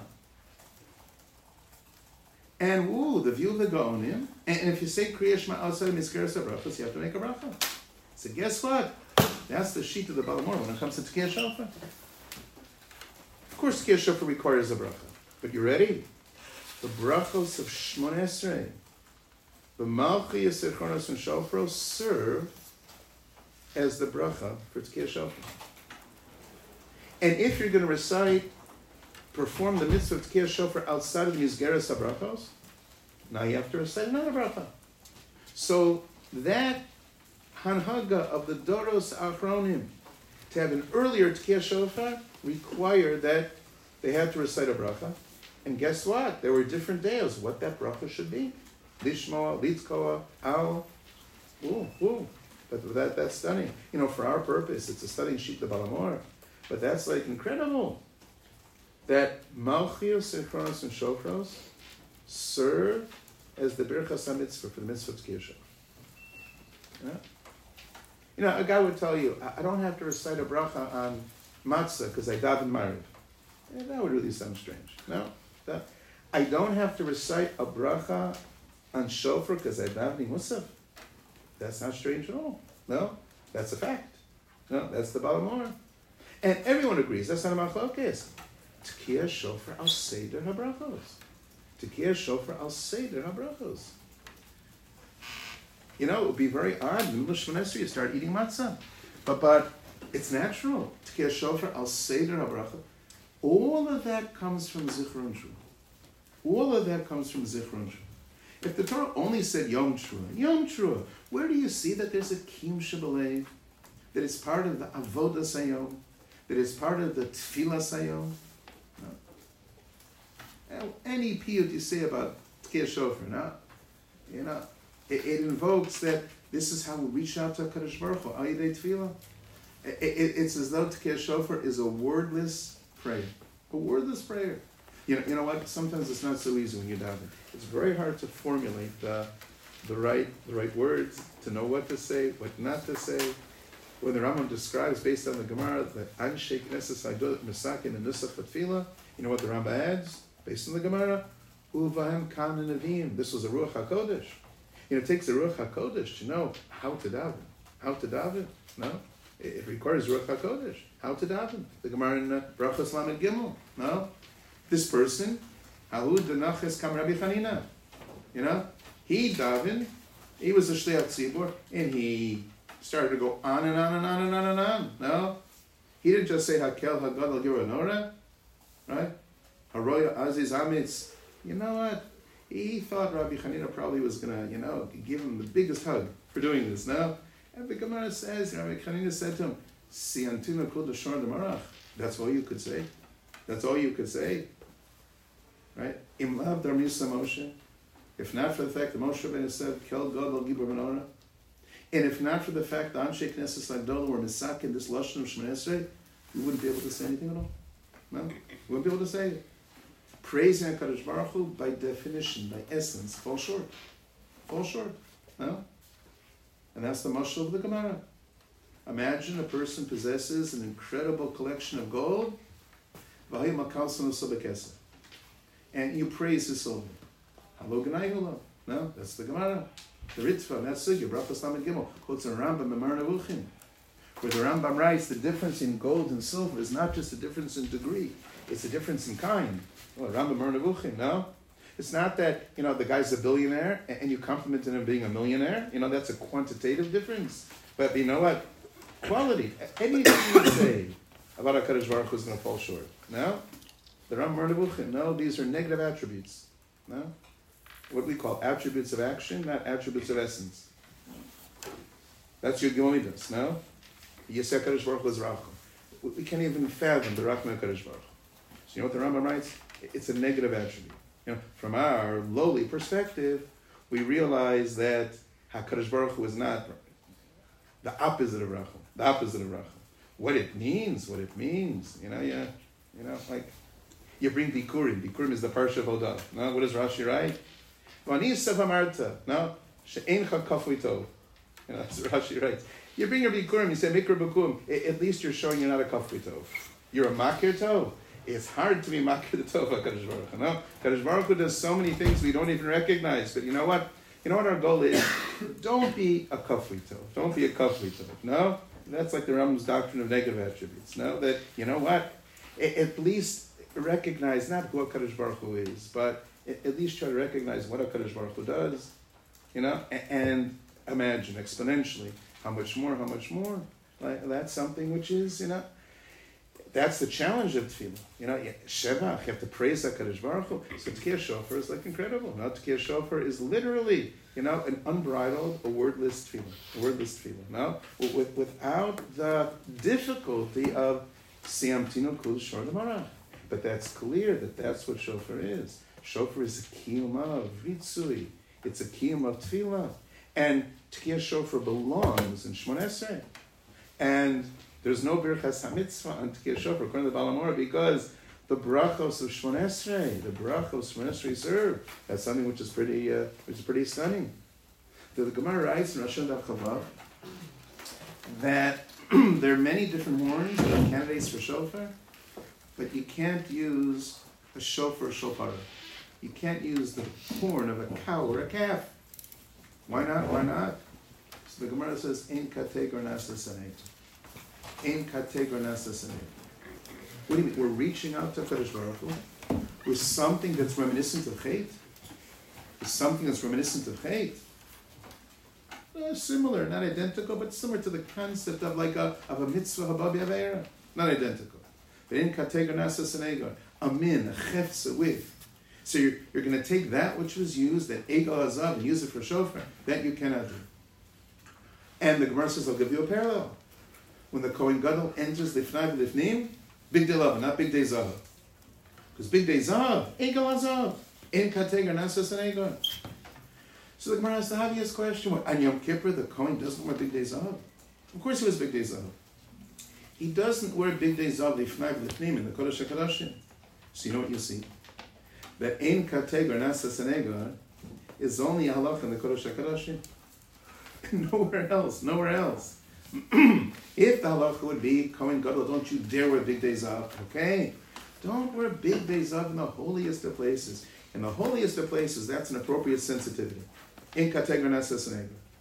And ooh, the view of the Gaonim. And if you say Kriya Shema outside of Mizkeres HaBrachos, you have to make a bracha. So guess what? That's the sheet of the Balamor when it comes to Tkiyah Shofar. Of course, Tkiyah Shofar requires a bracha. But you ready? The brachos of Shmon Esrei, the Malchi Yisronos and Shofros serve as the bracha for Tkiyah Shofar. And if you're going to recite, perform the mitzvah of Tkiyah Shofar outside of the Mizgeres HaBrachos, now you have to recite another bracha. So that hanhaga of the Doros Achronim, to have an earlier Tkiyah Shofar, required that they had to recite a bracha. And guess what? There were different days what that bracha should be. Lishmoa, Litzkoa, Al. Ooh, ooh. But that, that's stunning. You know, for our purpose, it's a stunning sheet of Balamor. But that's like incredible. That Malchios, Synchronos, and Shofros serve as the Birchas HaMitzvah for the mitzvah of Tkiyah Shofar. Yeah? You know, a guy would tell you, I don't have to recite a bracha on matzah because I daven Mariv. Yeah, that would really sound strange. No? That, I don't have to recite a bracha on shofar because I daven Musaf. That's not strange at all. No? That's a fact. No? That's the Balamor. And everyone agrees. That's not a machlokes. Tkiyah Shofar al Seder HaBrachos. Tkiyah Shofar al Seder HaBrachos. You know, it would be very odd in the Shmon Esrei you start eating matzah. But, but it's natural. Tkiyah Shofar al Seder HaBrachos. All of that comes from Zichron Trua. All of that comes from Zichron Trua. If the Torah only said Yom Trua, Yom Trua, where do you see that there's a Kiyum Shebelev, that it's part of the Avodah Sayom, that it's part of the Tefillah Sayom? No. Any piyut you say about Tkiyah Shofar, no? You know, it, it invokes that this is how we reach out to HaKadosh Baruch Hu, Al Yidei Tefillah. It, it, it's as though Tkiyah Shofar is a wordless prayer. A wordless prayer. You know, you know what? Sometimes it's not so easy when you're davening. It's very hard to formulate the, the right the right words, to know what to say, what not to say. When the Rambam describes, based on the Gemara, that Anshe Knesset Haidot Mesakin and Nusach Tefillah, you know what the Rambam adds, based on the Gemara? Uvahem Kan Nevim. This was a Ruach HaKodesh. You know, it takes a Ruach HaKodesh to know how to daven. how to daven. No, it requires Ruach HaKodesh. How to daven. The Gemara in uh, Brachos Lamed Gimel. No, this person, Hahu Denaches Kam Rabbi Chanina. You know, he daven. He was a Shliach Tzibur, and he started to go on and on and on and on and on. No, he didn't just say Hakel Hagadol Gira Nora, right? Haroya Aziz Amitz. You know what? He thought Rabbi Chanina probably was gonna, you know, give him the biggest hug for doing this. No, and the Gemara says Rabbi Chanina said to him, "Siantuna kol deshor demarach." That's all you could say. That's all you could say, right? Im lav dar misa Moshe. If not for the fact that Moshe Rabbeinu said, "Kel gadol gibur menorah," and if not for the fact that Anshe Knesset Agdola were misak in this lashon of Shmoneh Esrei, we wouldn't be able to say anything at all. No, we wouldn't be able to say it. Praising HaKadosh Baruch Hu, by definition, by essence, falls short. Falls short. No? And that's the mashal of the Gemara. Imagine a person possesses an incredible collection of gold, and you praise his silver. No, that's the Gemara. The Ritva, that's Sugya, Brachos Lamed Gimel, quotes a Rambam, Memar Nevuchim, where the Rambam writes the difference in gold and silver is not just a difference in degree, it's a difference in kind. Well, Rambam Memar Nevuchim, no? It's not that, you know, the guy's a billionaire and you complimented him being a millionaire. You know, that's a quantitative difference. But you know what? Quality. Anything you say about HaKadosh Baruch Hu is going to fall short. No? The Rambam Memar Nevuchim, no, these are negative attributes. No? What we call attributes of action, not attributes of essence. That's your Gilmidas, no? Yiseh HaKadosh Baruch Hu is Rachum. We can't even fathom the Rachman HaKadosh Baruch Hu. So you know what the Rambam writes? It's a negative attribute. You know, from our lowly perspective, we realize that HaKadosh Baruch Hu is not the opposite of Rachum. The opposite of Rachum. What it means, what it means, you know, yeah, you know, like you bring Bikurim. Bikurim is the Parsha of Hodah. No, what does Rashi write? V'ani Yisef Amarta. No, she'ein cha kafui tov. You know, that's what Rashi writes. You bring your Bikurim, you say Mikra Bakum. At least you're showing you're not a kafui tov. You're a makir tov. It's hard to be makir the tov HaKadosh Baruch Hu. No, HaKadosh Baruch Hu does so many things we don't even recognize. But you know what? You know what our goal is? Don't be a kafui tov. Don't be a kafui tov. No, that's like the Rambam's doctrine of negative attributes. No, that you know what? At least recognize not who HaKadosh Baruch Hu is, but at least try to recognize what HaKadosh Baruch Hu does. You know, and imagine exponentially how much more, how much more. Like, that's something which is, you know. That's the challenge of tefillah. You know, Shevach, you have to praise HaKadosh Baruch Hu. So Tkiyah Shofar is like incredible. Now Tkiyah Shofar is literally, you know, an unbridled, a wordless tefillah. A wordless tefillah. No? With, without the difficulty of Siyamtinu Kul Shor Marach. But that's clear that that's what Shofar is. Shofar is a kiyum of Ritzui. It's a kiyum of tefillah. And Tkiyah Shofar belongs in Shmoneh Esrei. And there's no Birchas HaMitzvah on Tkiyah Shofar, according to the Balamora, because the brachos of Shmoneh Esrei, the brachos of Shmoneh Esrei serve. That's something which is pretty, uh, which is pretty stunning. The, the Gemara writes in Rosh Hashanah Chavav that there are many different horns that are candidates for shofar, but you can't use a shofar or shofar. You can't use the horn of a cow or a calf. Why not? Why not? So the Gemara says, "Ein kategor nasa sanei." Ein kategor nasa sanei. What do you mean? We're reaching out to Kadosh Baruch Hu with something that's reminiscent of Chet. With something that's reminiscent of Chet. Uh, similar, not identical, but similar to the concept of like a of a mitzvah haba b'avera. Not identical. But in kategor nasa sanei, a min, a chefza with. So you're, you're going to take that which was used, that Egel Hazav, and use it for shofar. That you cannot do. And the Gemara says, I'll give you a parallel. When the Kohen Gadol enters Lifnai Lifnim, Big Day Lava, not Big Day Zav. Because Big Day Zav, Egel Hazav, in Kategar Nasas and Egon. So the Gemara asks the obvious question, on Yom Kippur, the Kohen doesn't wear Big Day Zav. Of course he wears Big Day Zav. He doesn't wear Big Day Zav Lifnai Lifnim in the Kodesh HaKadoshim. So you know what you see? That Ein Kategor Nasa Senegar is only a halach in the Kodesh HaKadoshim. Nowhere else, nowhere else. If the halacha would be, Kohen Gadol, don't you dare wear Big Day Zav, okay? Don't wear Big Day Zav in the holiest of places. In the holiest of places, that's an appropriate sensitivity. Ein Kategor Nasa Senegar.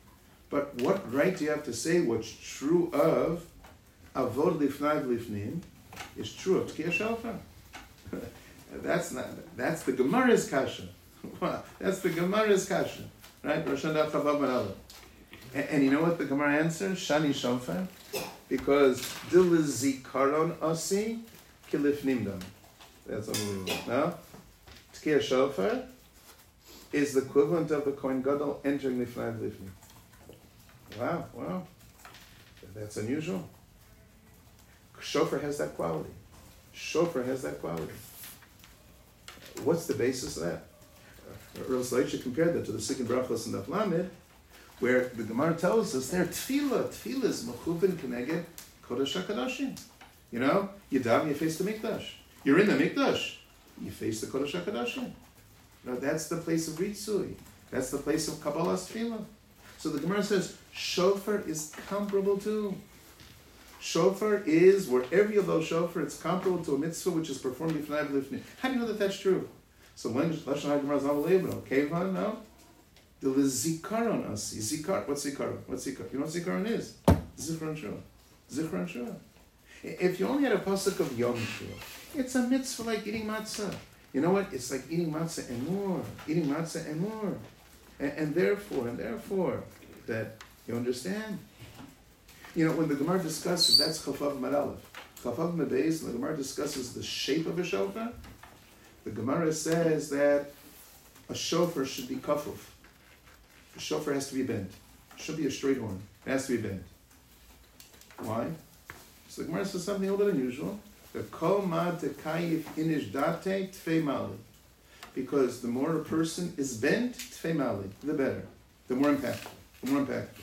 But what right do you have to say what's true of Avod Lifnai Lifnim is true of Tkiyah Shofar? That's not, that's the Gemara's kasha. That's the Gemara's kasha. Right? Rosh Hashanah Chavav Manala. And, and you know what the Gemara answers? Shani Shofar. Because Dil Zikaron Asi Kilifnim Dam. That's unbelievable. No? Tkiyah Shofar is the equivalent of the Kohen Gadol entering Lifnai Lifnim. Wow, wow. That's unusual. Shofar has that quality. Shofar has that quality. What's the basis of that? Rav Soloveitchik compared that to the Second Brachos and Daf Lamed, where the Gemara tells us there, Tefillah, Tefillah is Mechuvin Keneged Kodesh HaKadoshim. You know, you daven, you face the Mikdash. You're in the Mikdash, you face the Kodesh HaKadoshim. Now that's the place of Ritzui. That's the place of Kabbalah's Tefillah. So the Gemara says, Shofar is comparable to. Shofar is, wherever you blow shofar, it's comparable to a mitzvah which is performed b'fnai v'lifnei. How do you know that that's true? So when Lashon HaGemara is unbelievable. Kevan, no? The zikaron asi. Zikar, what's zikaron? What's zikaron? You know what zikaron is? Zichron Shua. Zichron Shua. If you only had a pasuk of Yom Shua, it's a mitzvah like eating matzah. You know what? It's like eating matzah and more. Eating matzah and more. And, and therefore, and therefore, that you understand. You know, when the Gemara discusses, that's Chafav Maralef. Chafav Mebeis, when the Gemara discusses the shape of a shofar, the Gemara says that a shofar should be kafuf. A shofar has to be bent. It should be a straight horn. It has to be bent. Why? So the Gemara says something a little bit unusual. The kol ma tekayif inish date tfei mali. Because the more a person is bent, tfei mali, the better. The more impactful. The more impactful.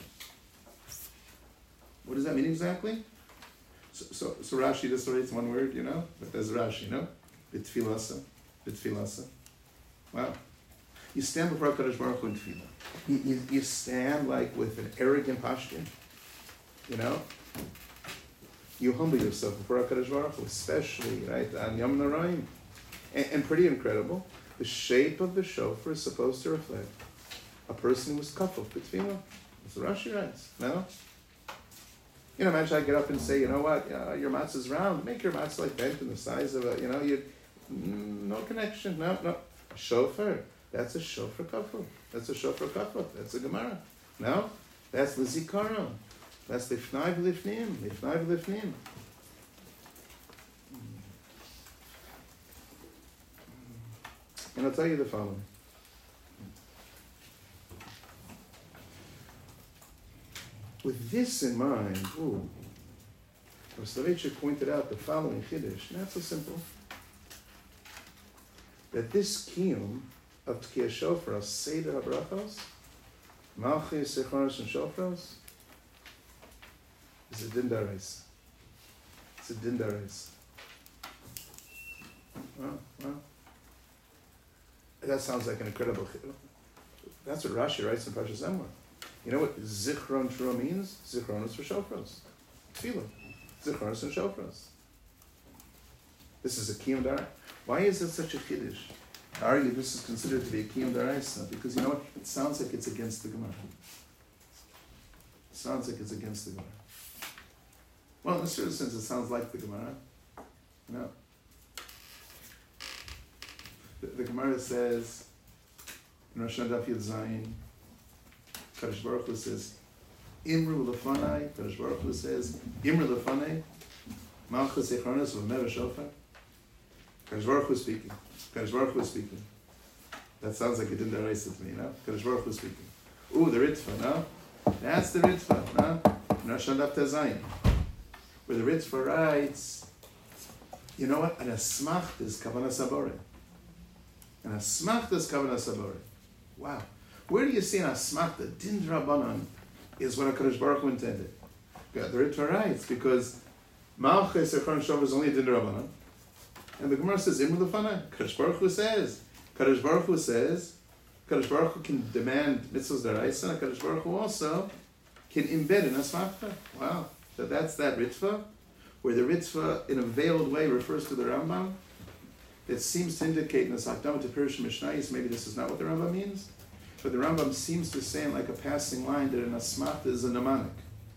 What does that mean exactly? So, so, so Rashi just writes one word, you know? But there's Rashi, you know? B'tfilasa. B'tfilasa. Wow. You stand before HaKadosh Baruch Hu in tefillah. You, you, you stand like with an arrogant posture, you know? You humble yourself before HaKadosh Baruch Hu, especially, right, on Yom Narayim. And, and pretty incredible, the shape of the shofar is supposed to reflect a person who was kafuf b'tefillah. That's what Rashi writes, no? You know, imagine I get up and say, you know what, uh, your matzah's round. Make your matzah like bent in the size of a, you know, you, no connection, no, no. A shofar, that's a shofar kafuf. That's a shofar kafuf. That's a Gemara. No, that's the zikaron. That's the lifnai v'lifnim, lifnai v'lifnim. And I'll tell you the following. With this in mind, ooh, Rav Soloveitchik pointed out the following chiddush, not so simple, that this kiyum of Tkiyah Shofar, Seder HaBrachos, Malchus, Sechoros, and Shofros, is a din d'oraisa. It's a din d'oraisa. Well, well, that sounds like an incredible chiddush. That's what Rashi writes in Parshas Emor. You know what Zichron Shura means? Zichron is for shofros. Tefillah. Zichron is for shofros. This is a kiyum d'oraisa. Why is it such a chiddush? I argue this is considered to be a kiyum d'oraisa because you know what? It sounds like it's against the Gemara. It sounds like it's against the Gemara. Well, in a certain sense, it sounds like the Gemara. No. The, the Gemara says in Rosh Hashanah Daf Yud Zayin, Kadosh Baruch Hu says, Imru lefanai. Kadosh Baruch Hu says, Imru lefanai. Malchus Echonos v'Mer Shofar. Kadosh Baruch Hu speaking. Kadosh Baruch Hu speaking. That sounds like a din d'oraisa to me, no? Kadosh Baruch Hu speaking. Ooh, the Ritva, no? That's the Ritva, no? In Rosh Hashanah Daf Zayin, where the Ritva writes, you know what? An asmach is kavanah sabore. An asmach is kavanah sabore. Wow. Where do you see an asmachta? Din Rabbanan is what HaKadosh Baruch Hu intended. The Ritva writes, because Malchus Echron Shofar is only a Din Rabbanan. And the Gemara says, Imru Lefanai. Kadosh Baruch Hu says, Kadosh Baruch Hu says, Kadosh Baruch Hu can demand mitzvahs d'oraisa, and Kadosh Baruch Hu also can embed an asmachta. Wow. So that's that Ritva, where the Ritva in a veiled way refers to the Rambam. It seems to indicate in the Sakdama to Pirush Mishnayos, maybe this is not what the Rambam means. but the Rambam seems to say in like a passing line that an asmachta is a mnemonic.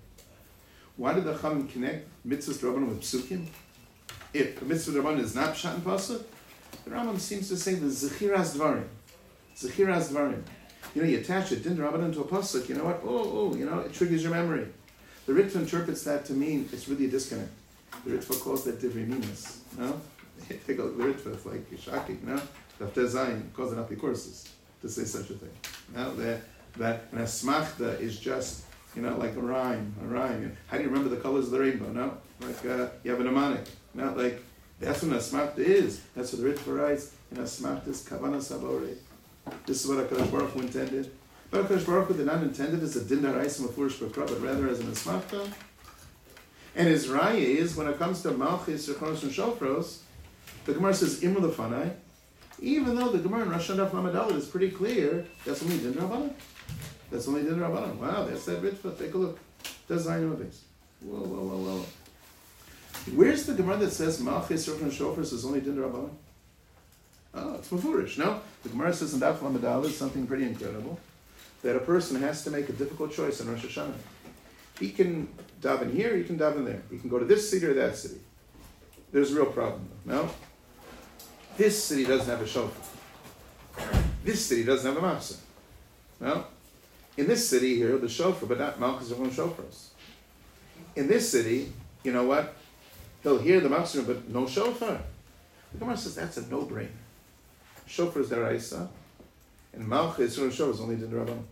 Why did the Chachamim connect mitzvahs d'Rabbanan with psukim? If a mitzvah d'Rabbanan is not pshat and pasuk, the Rambam seems to say the zechiras dvarim. Zechiras dvarim. You know, you attach a din d'Rabbanan to a pasuk, you know what? Oh, oh, you know, it triggers your memory. The Ritva interprets that to mean it's really a disconnect. The Ritva calls that divrei minas. No? Take a look at the Ritva, it's like shocking, no? Daf Zayin calls it apikursis to say such a thing. No? That, that an asmachta is just, you know, like a rhyme, a rhyme. How do you remember the colors of the rainbow? No? Like uh, you have a mnemonic. Not like, that's what an asmachta is. That's what the Ritva writes. An asmachta is kavanas habore. This is what HaKadosh Baruch Hu intended. But HaKadosh Baruch Hu did not intend it as a din d'oraisa mefurish b'kra, but rather as an asmachta. And his raya is, when it comes to malchis, rechonos, and shofros, the Gemara says, imr lefanai, even though the Gemara in Rosh Hashanah Lamed Daled is pretty clear, that's only din d'Rabbanan. That's only din d'Rabbanan. Wow, that's that Ritva. Take a look. That's Zayin Obeis. Whoa, whoa, whoa, whoa. Where's the Gemara that says malchis, rechonos, and shofros is only din d'Rabbanan? Oh, it's mefurish. No? The Gemara says in Daf Lamed Daled something pretty incredible, that a person has to make a difficult choice in Rosh Hashanah. He can daven here, he can daven there. He can go to this city or that city. There's a real problem, no? This city doesn't have a shofar. This city doesn't have a machzor. No? In this city here, the shofar, but not malchus or shofars. In this city, you know what? He'll hear the machzor, but no shofar. The Gemara says that's a no-brainer. Shofar is deraisa, and malchus or shofar is only din d'Rabbanan.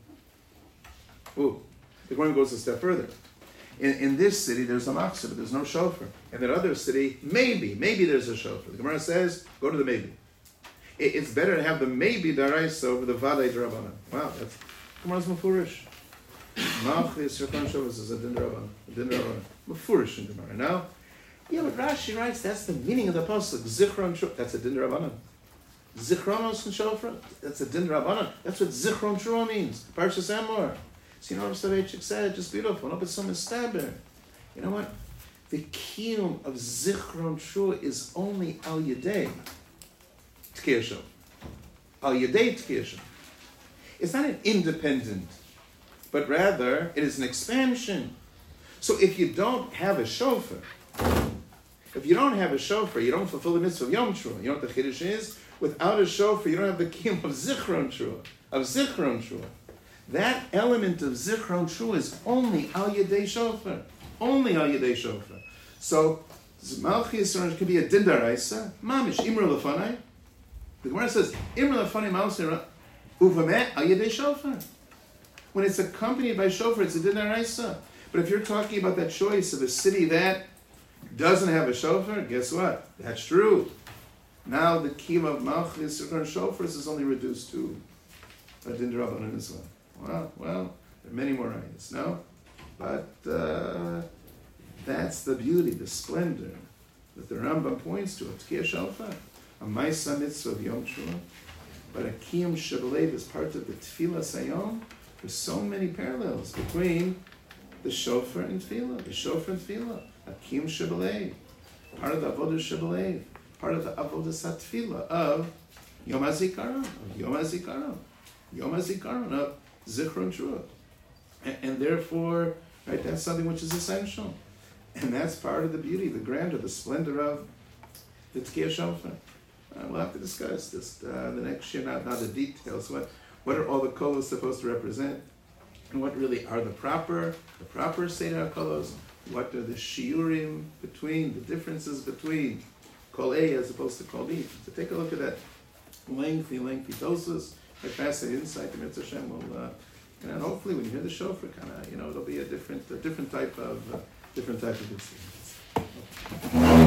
Ooh. The Gemara goes a step further. In, in this city, there's a machzor, but there's no shofar. In that other city, maybe, maybe there's a shofar. The Gemara says, go to the maybe. It, it's better to have the maybe daraisa over the vadai d'Rabbanan. Wow, that's Gemara's mefurish. Malchus, rechonos, shofar is a din d'Rabbanan. A din d'Rabbanan. Mefurish in Gemara. Now, yeah, but Rashi writes that's the meaning of the pasuk. Zichron, shofar. That's a din d'Rabbanan. Zichronos and shofar. That's a din d'Rabbanan. That's what zichron shofar means. Parshas Emor. So you know what Soloveitchik said? Just beautiful. No, but some mistaber. You know what? The kiyum of Zichron Shua is only al yedei tkiyah. Al yedei tkiyah. It's not an independent, but rather it is an expansion. So if you don't have a shofar, if you don't have a shofar, you don't fulfill the mitzvah of Yom Shua. You know what the chiddush is? Without a shofar, you don't have the kiyum of Zichron Shua. Of Zichron Shua. That element of Zichron Shua is only Al Yedei Shofar. Only Al Yedei Shofar. So, Malchus could be a din d'oraisa, Mamish, Imr Lefanai. The Gemara says, Imr Lefanai Malchus Uvamet Al Yedei Shofar. When it's accompanied by Shofar, it's a din d'oraisa. But if you're talking about that choice of a city that doesn't have a Shofar, guess what? That's true. Now the kiyum of Malchus or Shofars is only reduced to a din d'Rabbanan as well. Well, well, there are many more ayahs, no? But uh, that's the beauty, the splendor that the Rambam points to. A tkiyah shofar, a ma'isa mitzvah of Yom Shua, but a kiyum shebelev is part of the tefillah sayom. There's so many parallels between the shofar and tefillah, the shofar and tefillah, a kiyum shebelev, part of the avodah shebelev, part of the avodah satfillah of Yom HaZikaron, of Yom HaZikaron, Yom HaZikaron of Zichron Shua. And, and therefore, right, that's something which is essential. And that's part of the beauty, the grandeur, the splendor of the Tkiyah Shofar. Uh, we'll have to discuss this uh, the next year, not, not the details. What what are all the kolos supposed to represent? And what really are the proper, the proper Seder HaKolos? What are the shiurim between, the differences between Kol A as opposed to Kol B? So take a look at that lengthy, lengthy dosis. I pass the insight, the Mitzvah Hashem will, uh, and hopefully when you hear the shofar, kind of, you know, it'll be a different, a different type of, uh, different type of experience.